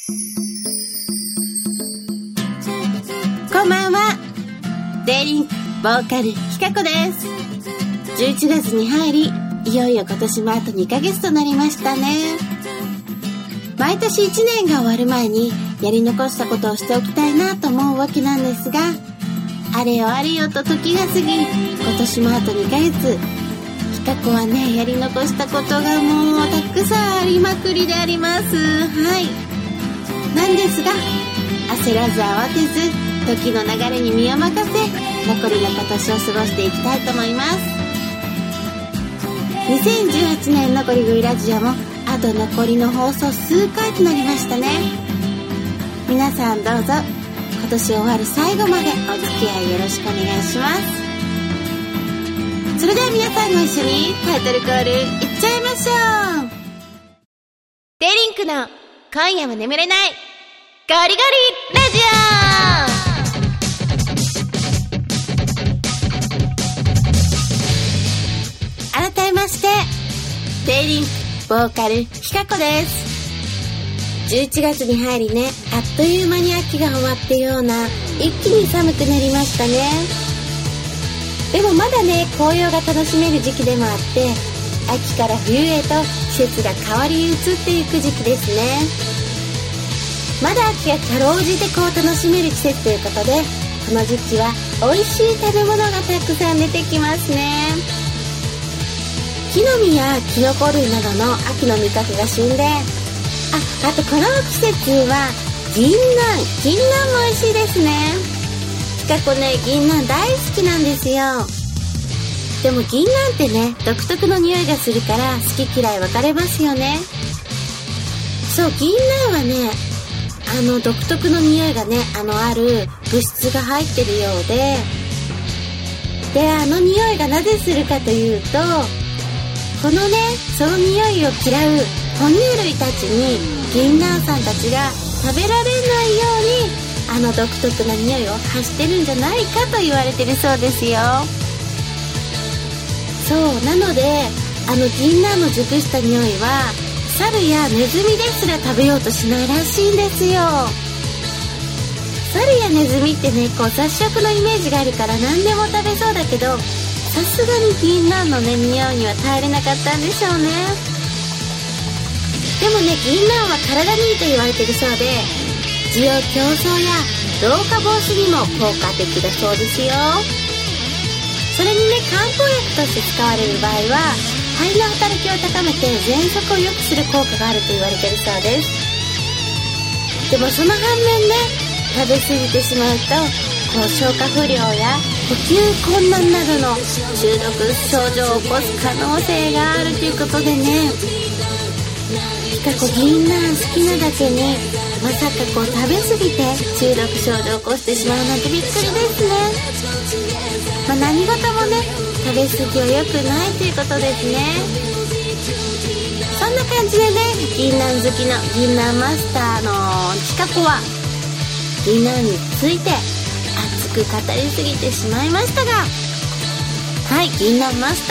こんばんは。デイリンクボーカルひかこです。11月に入り、いよいよ今年もあと2ヶ月となりましたね。毎年1年が終わる前にやり残したことをしておきたいなと思うわけなんですが、あれよあれよと時が過ぎ、今年もあと2ヶ月。ひかこはね、やり残したことがもうたくさんありまくりであります。はい。なんですが、焦らず慌てず、時の流れに身を任せ、残りの今年を過ごしていきたいと思います。2018年のゴリゴリラジオもあと残りの放送数回となりましたね。皆さんどうぞ今年終わる最後までお付き合いよろしくお願いします。それでは皆さんご一緒にタイトルコールいっちゃいましょう。デリンクの今夜も眠れないゴリゴリラジオ。改めましてデリンクボーカルひかこです。11月に入りね、あっという間に秋が終わったような、一気に寒くなりましたね。でもまだね、紅葉が楽しめる時期でもあって、秋から冬へと季節が変わり移っていく時期ですね。まだ秋がかろうじて楽しめる季節ということで、この時期は美味しい食べ物がたくさん出てきますね。木の実やキノコ類などの秋の味覚が旬で、あとこの季節は銀杏も美味しいですね。ひかこね、銀杏大好きなんですよ。でも銀杏ってね、独特の匂いがするから好き嫌い分かれますよね。そう、銀杏はね、独特の匂いがね、ある物質が入ってるようで、匂いがなぜするかというと、このね、その匂いを嫌う哺乳類たちに銀杏さんたちが食べられないように独特な匂いを発してるんじゃないかと言われてるそうですよ。そうなので、銀杏の熟した匂いは猿やネズミですら食べようとしないらしいんですよ。猿やネズミってね、雑食のイメージがあるから何でも食べそうだけど、さすがに銀杏のね、匂いには耐えれなかったんでしょうね。でもね、銀杏は体にいいと言われてるそうで、需要競争や老化防止にも効果的だそうですよ。それにね、漢方薬として使われる場合は、肺の働きを高めて喘息を良くする効果があると言われてるそうです。でもその反面ね、食べ過ぎてしまうと消化不良や呼吸困難などの中毒症状を起こす可能性があるということでね、ひかこ銀杏好きなだけに、まさか食べ過ぎて中毒症状を起こしてしまうなんてびっくりですね。何事もね、食べ過ぎは良くないということですね。そんな感じでね、銀杏好きの銀杏マスターのひかこは銀杏について熱く語りすぎてしまいましたが、はい、銀杏マス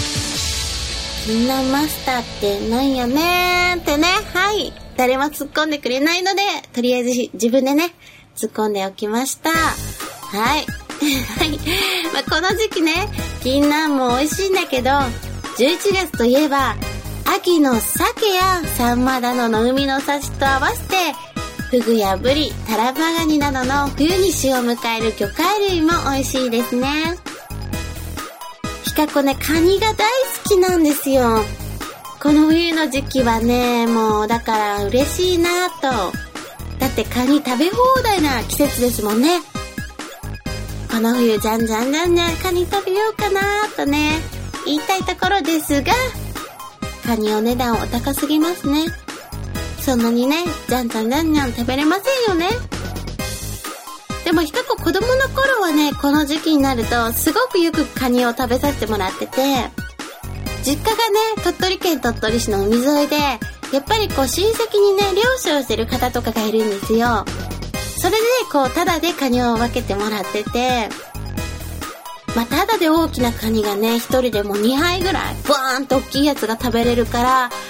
ターってなんやねーってね、はい、誰も突っ込んでくれないので、とりあえず自分でね、突っ込んでおきました。はいはいこの時期ね、銀杏も美味しいんだけど、11月といえば秋の鮭やサンマなどの海の幸と合わせて、フグやブリ、タラバガニなどの冬に旬を迎える魚介類も美味しいですね。ひかこね、カニが大好きなんですよ。この冬の時期はね、もうだから嬉しいなと。だってカニ食べ放題な季節ですもんね。この冬じゃんカニ食べようかなとね、言いたいところですが、カニお値段お高すぎますね。そんなにね、じゃん食べれませんよね。でもひかこ子供の頃はね、この時期になるとすごくよくカニを食べさせてもらってて、実家がね、鳥取県鳥取市の海沿いで、やっぱり親戚にね、漁師をしてる方とかがいるんですよ。それでタダでカニを分けてもらってて、タダで大きなカニがね、一人でも2杯ぐらいバーンと大きいやつが食べれるから、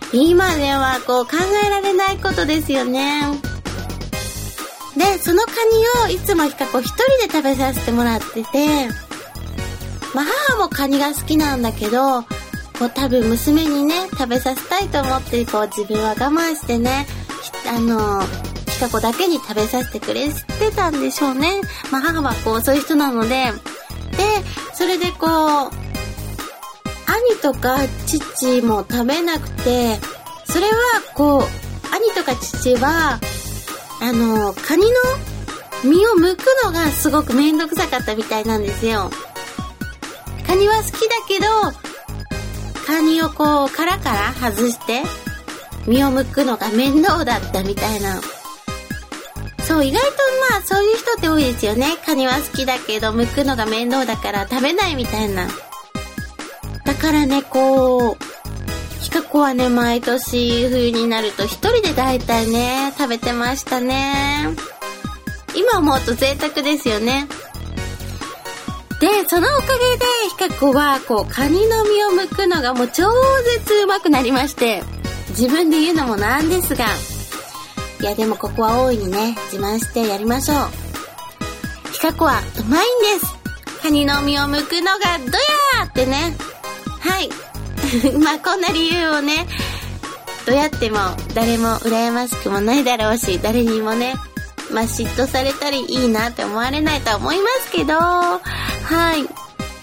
今ではこう考えられないことですよね。で、そのカニをいつもひかこ一人で食べさせてもらってて、母もカニが好きなんだけど、こう多分娘にね食べさせたいと思って、こう自分は我慢してね、ひかこだけに食べさせてくれてたんでしょうね。母はこうそういう人なので、でそれでこう兄とか父も食べなくて、それはこう兄とか父はカニの身を剥くのがすごくめんどくさかったみたいなんですよ。カニは好きだけど、カニをこう殻から外して身を剥くのが面倒だったみたいな。そう、意外とそういう人って多いですよね。カニは好きだけど剥くのが面倒だから食べないみたいな。だからね、こうひかこはね、毎年冬になると一人でだいたいね食べてましたね。今思うと贅沢ですよね。で、そのおかげでひかこはこうカニの身を剥くのがもう超絶うまくなりまして、自分で言うのもなんですが、いやでもここは大いにね自慢してやりましょう。ひかこはうまいんです。カニの身を剥くのがどやーってね。はい。こんな理由をね、どうやっても誰も羨ましくもないだろうし、誰にもね、嫉妬されたりいいなって思われないとは思いますけど、はい。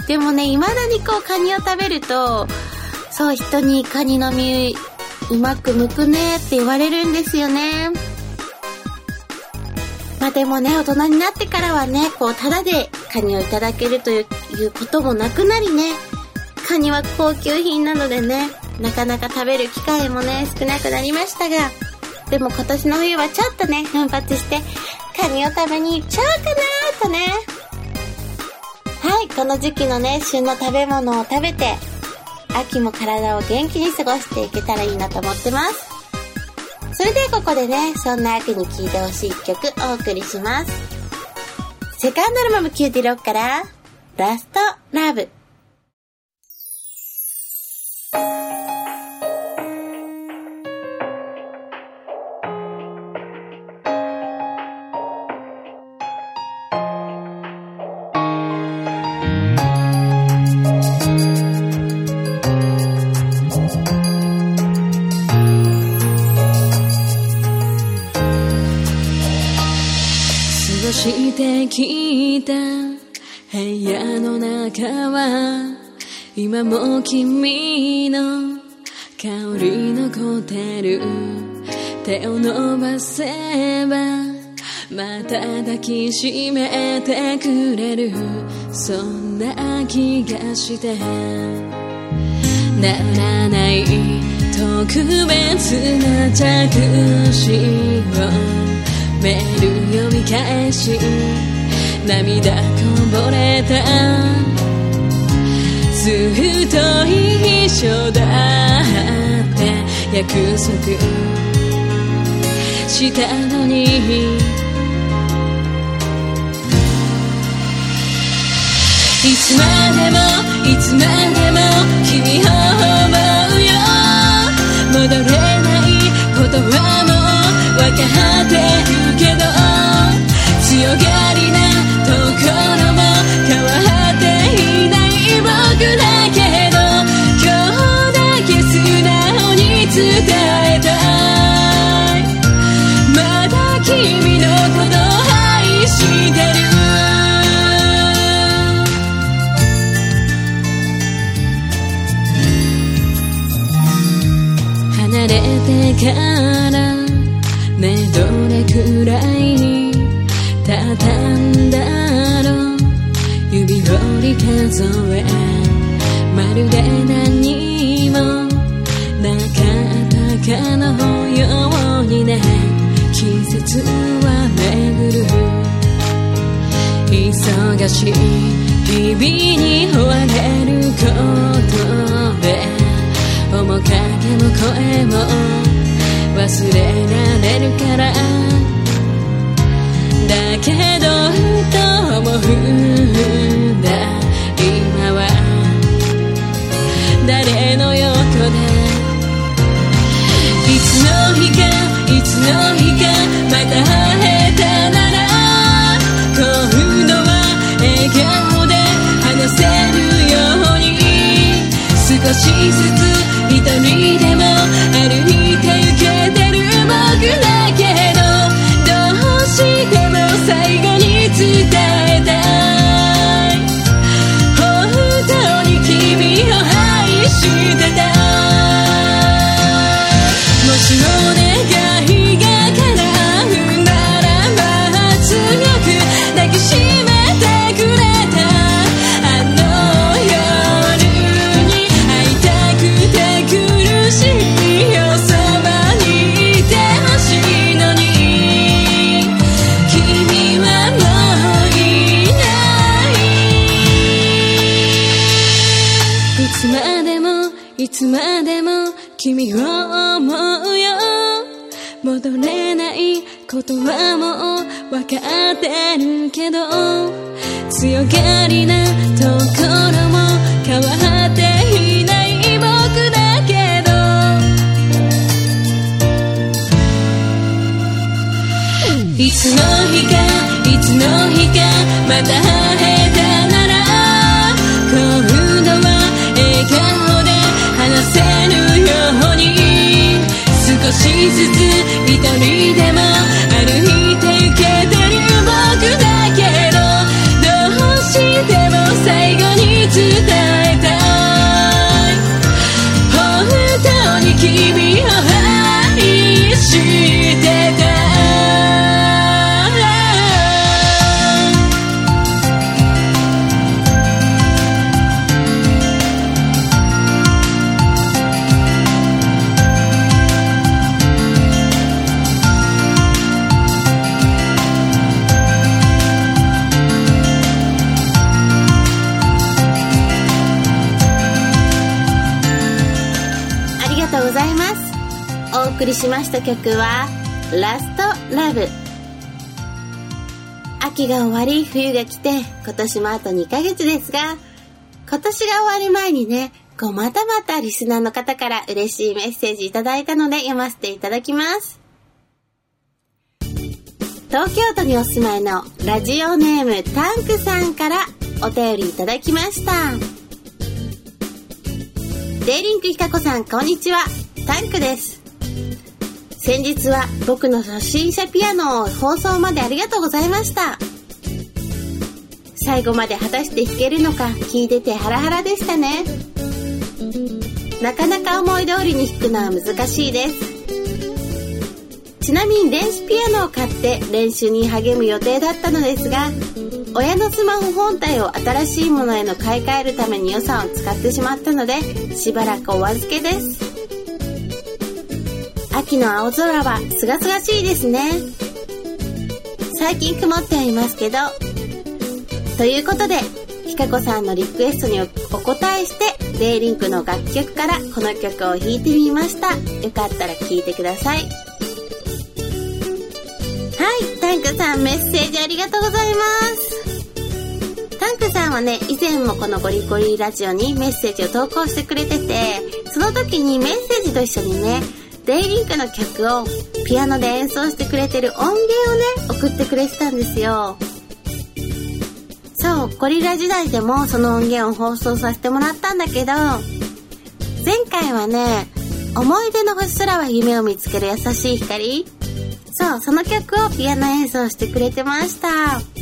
でもね、未だにこうカニを食べると、そう、人にカニの身うまく剥くねって言われるんですよね。でもね、大人になってからはね、こうタダでカニをいただけるということもなくなりね、カニは高級品なのでね、なかなか食べる機会もね少なくなりましたが、でも今年の冬はちょっとね奮発してカニを食べに行っちゃおうかなとね。はい、この時期のね旬の食べ物を食べて、秋も体を元気に過ごしていけたらいいなと思ってます。それでここでね、そんな秋に聴いてほしい一曲お送りします。セカンドアルバムキューティロックからラストラブ。 してきた部屋の中は今も君の香り残ってる。手を伸ばせばまた抱きしめてくれる、そんな気がしてならない特別な着信をメール読み返し涙こぼれた。ずっと一緒だって約束したのに、いつまでもいつまでも君を思うよ。戻れないことはもう分かってるけど、強がりなところも変わっていない僕だけど、今日だけ素直に伝えたい。まだ君のこと愛してる。離れてからね、どれくらい経ったんだろう。指折り数えまるで何もなかったかのようにね、季節は巡る。忙しい日々に追われることで、面影も声も忘れられるから、だけどふと思うんだ、今は誰の横で戻れないことはもう分かってるけど、強がりなところも変わっていない僕だけど、いつの日かまた会えたなら、今度は笑顔で話せるように、少しずつ一人でも歩いて行けてる僕だけど、どうしても最後に伝えたい、本当に君を愛してた。 お送りしました曲はラストラブ。秋が終わり冬が来て今年もあと2ヶ月ですが、今年が終わる前にね、またリスナーの方から嬉しいメッセージいただいたので読ませていただきます。東京都にお住まいのラジオネームタンクさんからお便りいただきました。デイリンクひかこさん、こんにちは。タンクです。先日は僕の初心者ピアノを放送までありがとうございました。最後まで果たして弾けるのか聞いててハラハラでしたね。なかなか思い通りに弾くのは難しいです。ちなみに電子ピアノを買って練習に励む予定だったのですが、親のスマホ本体を新しいものへの買い替えるために予算を使ってしまったので、しばらくお預けです。秋の青空はすがすがしいですね。最近曇っていますけど。ということで、ひかこさんのリクエストにお答えして、デイリンクの楽曲からこの曲を弾いてみました。よかったら聴いてください。はい、タンクさんメッセージありがとうございます。タンクさんはね、以前もこのゴリゴリラジオにメッセージを投稿してくれてて、その時にメッセージと一緒にね、デイリンクの曲をピアノで演奏してくれてる音源をね、送ってくれてたんですよ。そう、ゴリラ時代でもその音源を放送させてもらったんだけど、前回はね、思い出の星空は夢を見つける優しい光、そう、その曲をピアノ演奏してくれてました。タン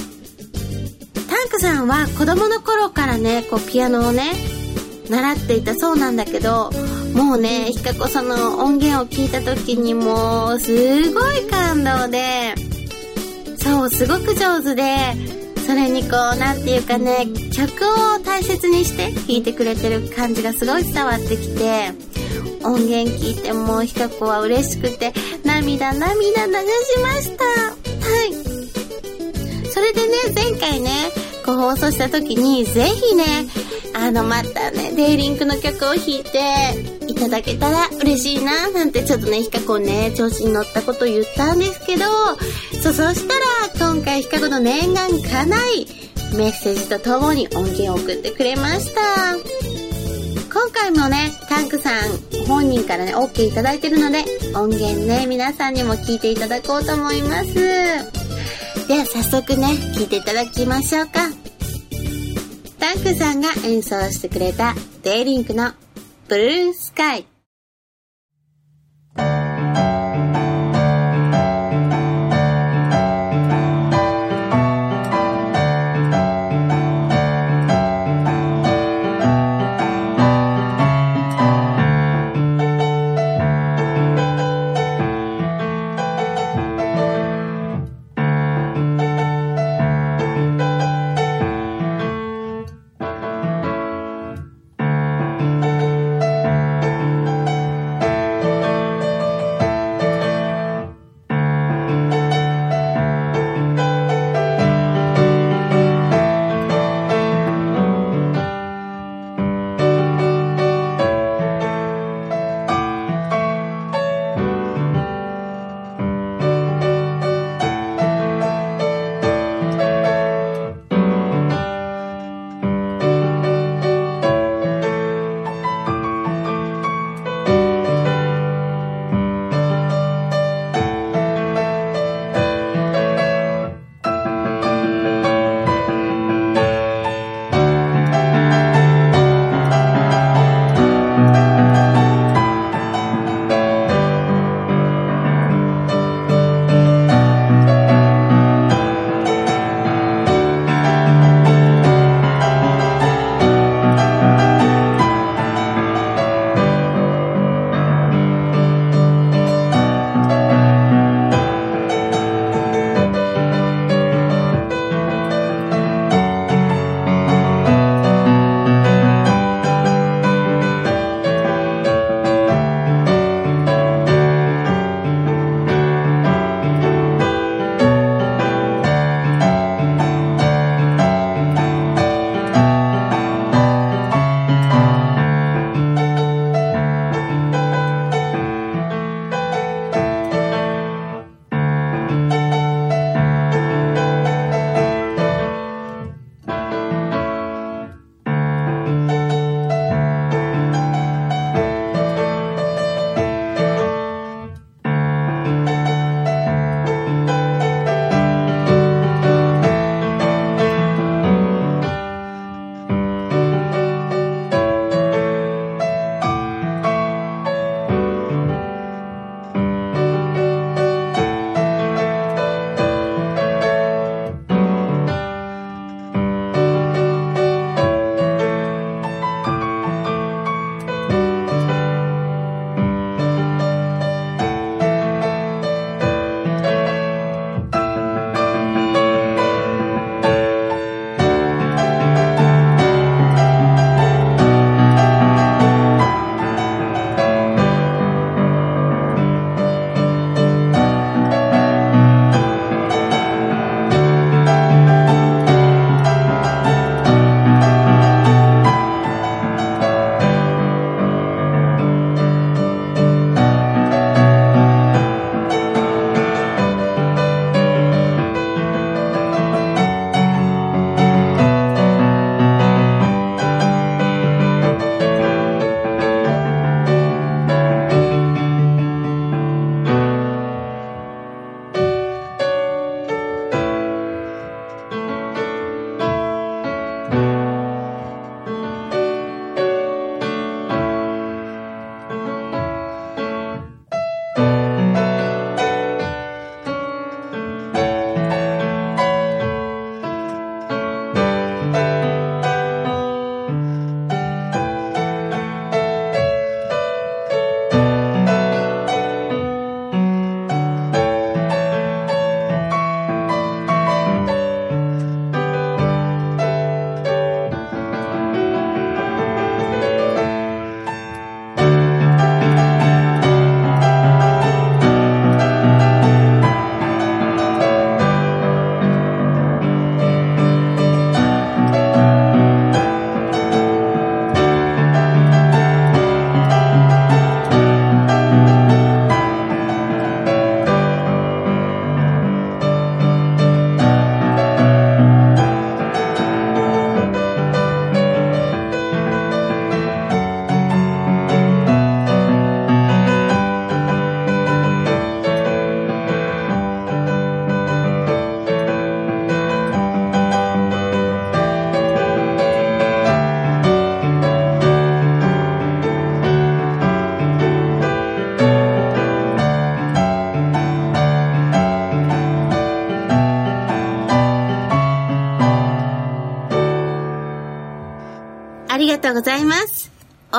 クさんは子供の頃からね、ピアノをね、習っていたそうなんだけど、もうね、ひかこさんの音源を聞いた時にもうすごい感動で、そう、すごく上手で、それになんていうかね、曲を大切にして弾いてくれてる感じがすごい伝わってきて、音源聞いてもひかこは嬉しくて涙流しました。はい。それでね、前回ね、放送した時にぜひね、またね、デイリンクの曲を弾いていただけたら嬉しいな、なんてちょっとね、ひかこね、調子に乗ったこと言ったんですけど、そしたら、今回ひかこの念願叶い、メッセージとともに音源を送ってくれました。今回もね、タンクさん本人からね、OK いただいてるので、音源ね、皆さんにも聞いていただこうと思います。では早速ね、聞いていただきましょうか。タンクさんが演奏してくれたデイリンクのブルースカイ。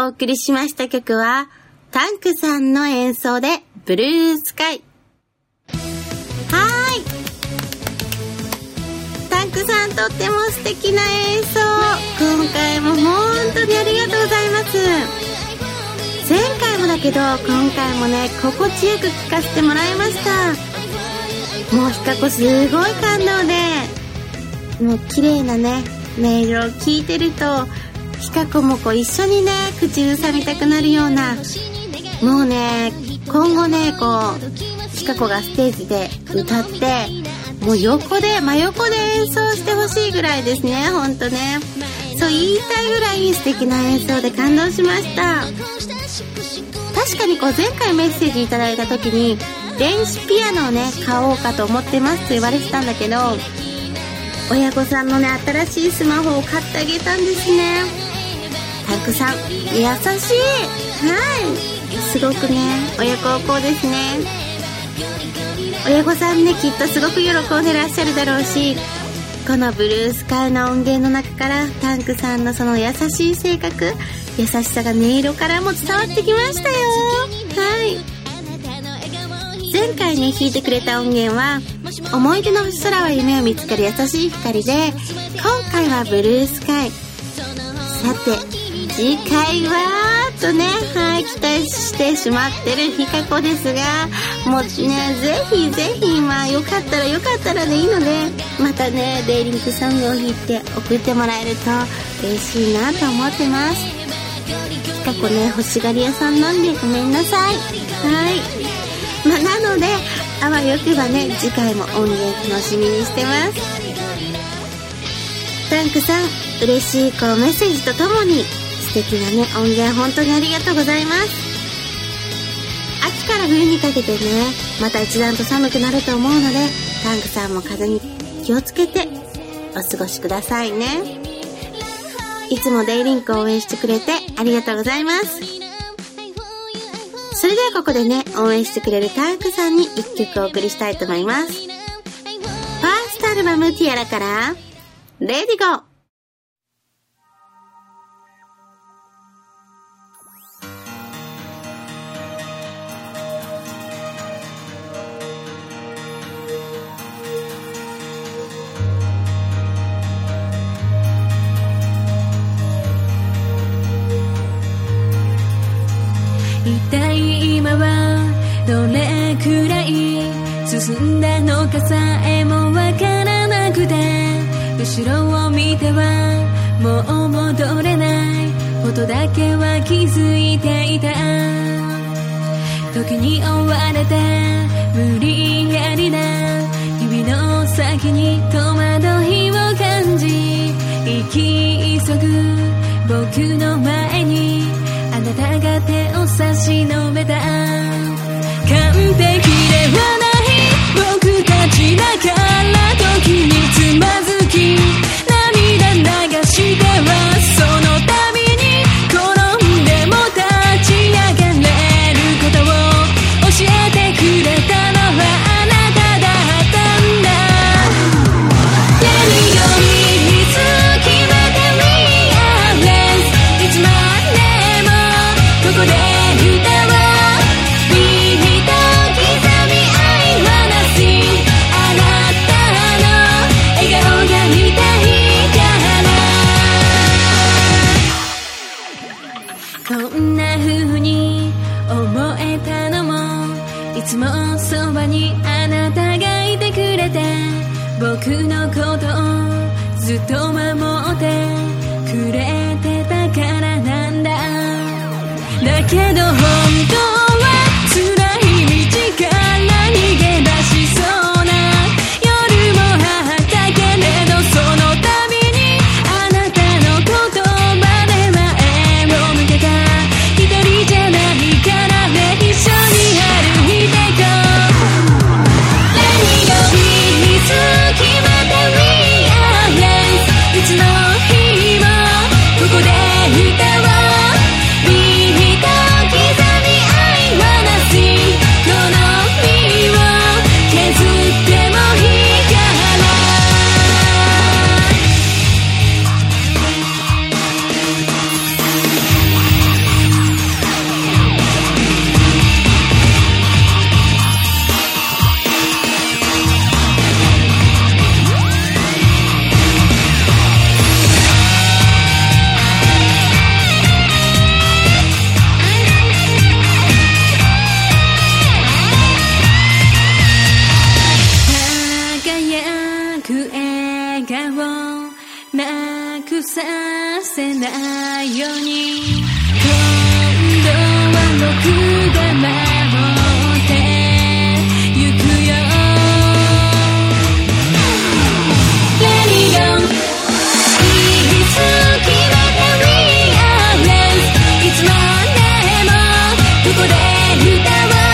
お送りしました曲はタンクさんの演奏でブルースカイ。はーい、タンクさんとっても素敵な演奏、今回も本当にありがとうございます。前回もだけど今回もね、心地よく聴かせてもらいました。もうひかこすごい感動で、もう綺麗なね音色を聴いてるとひかこもこう一緒にね口ずさみたくなるような、もうね今後ねこうひかこがステージで歌ってもう横で真横で演奏してほしいぐらいですね。ほんとね、そう言いたいぐらい素敵な演奏で感動しました。確かにこう前回メッセージいただいた時に電子ピアノをね買おうかと思ってますと言われてたんだけど、親御さんのね新しいスマホを買ってあげたんですね。タンクさん優しい、はい、すごくね親孝行ですね。親御さんねきっとすごく喜んでらっしゃるだろうし、このブルースカイの音源の中からタンクさんのその優しい性格、優しさが音色からも伝わってきましたよ。はい、前回ね弾いてくれた音源は思い出の星空は夢を見つける優しい光で、今回はブルースカイ。さて次回はとね、はい、期待してしまってるひかこですが、もうねぜひぜひまあよかったらでいいので、またねデイリンクソングを弾いて送ってもらえると嬉しいなと思ってます。ひかこね欲しがり屋さんなんでごめんなさい。はい、まあ、なのであわよくばね次回も音源楽しみにしてます。タンクさん嬉しいこうメッセージとともに素敵なね音源本当にありがとうございます。秋から冬にかけてねまた一段と寒くなると思うので、タンクさんも風に気をつけてお過ごしくださいね。いつもデイリンクを応援してくれてありがとうございます。それではここでね応援してくれるタンクさんに一曲お送りしたいと思います。ファーストアルバムティアラからレディゴー。 一体今はどれくらい進んだのかさえもわからなくて、後ろを見てはもう戻れないことだけは気づいていた。時に追われて無理やりな日々の先に戸惑いを感じ、生き急ぐ僕の前にあなたが手を差し伸べた。完璧ではない僕たちだから時につまずき涙流してはその度に転んでも立ち上がれることを教えてくれたのはあなただったんだ。何よりいつ決めてリアレンスいつまでもここで歌おう。ビート刻み愛はなし、あなたの笑顔が見たいから。こんな風に思えたのもいつもそばにあなたがいてくれて、僕のことをずっと守ってくれてたからなんだ。だけど本当は辛い道から逃げ出しそうな夜もあったけれど、その度にあなたの言葉で前を向けた。一人じゃないからね、一緒に歩いてこう。何よりいつ決めてリアレンスいつの日もここで歌おう。ビート刻み愛せないように今度は僕が守ってゆくよ Let me go いつ決めた We are friends いつまでもここで歌おう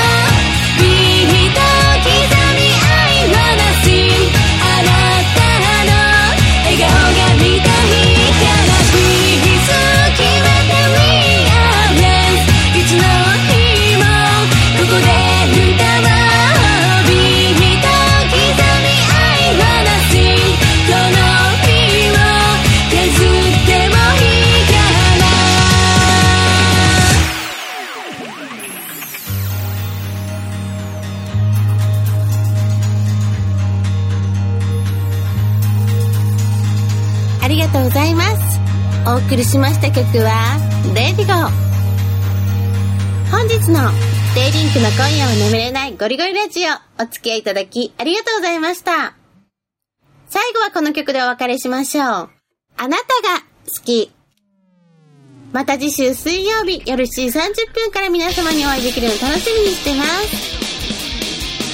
ありがとうございます。お送りしました曲はレディゴ。本日のデイリンクの今夜は眠れないゴリゴリラジオお付き合いいただきありがとうございました。最後はこの曲でお別れしましょう。あなたが好き。また次週水曜日夜7時30分から皆様にお会いできるのを楽しみにしてます。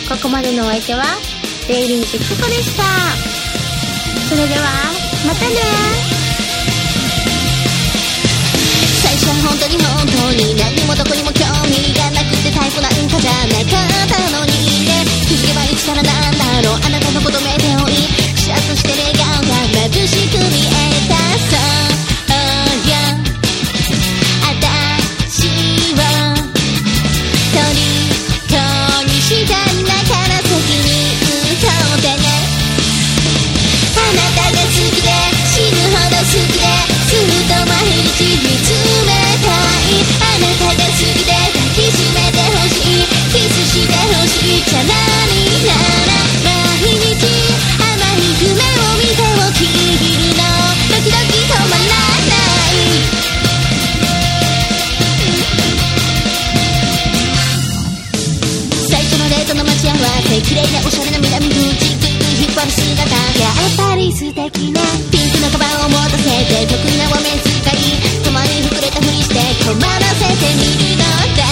ここまでのお相手はデイリンクキコでした。それではまたね。最初は本当に何もどこにも興味がなくてタイプなんかじゃなかったのにね。気づけばいつからなんだろうあなたのこと目で追いくしゃっとして笑顔が眩しく見えた。そうや私は虜にしたんだから責任取ってね。あなたが好きで死ぬほど好きでずっと毎日見つめたい。あなたが好きで抱きしめてほしいキスしてほしいじゃ何なら毎日甘い夢を見て起きるのドキドキ止まらない最初のデートの待ち合わせ綺麗なおしゃれな南口引っ張る姿やっぱり素敵なピンクのカバンを持たせて得意なお面使い共に膨れたふりして困らせてみるのだ。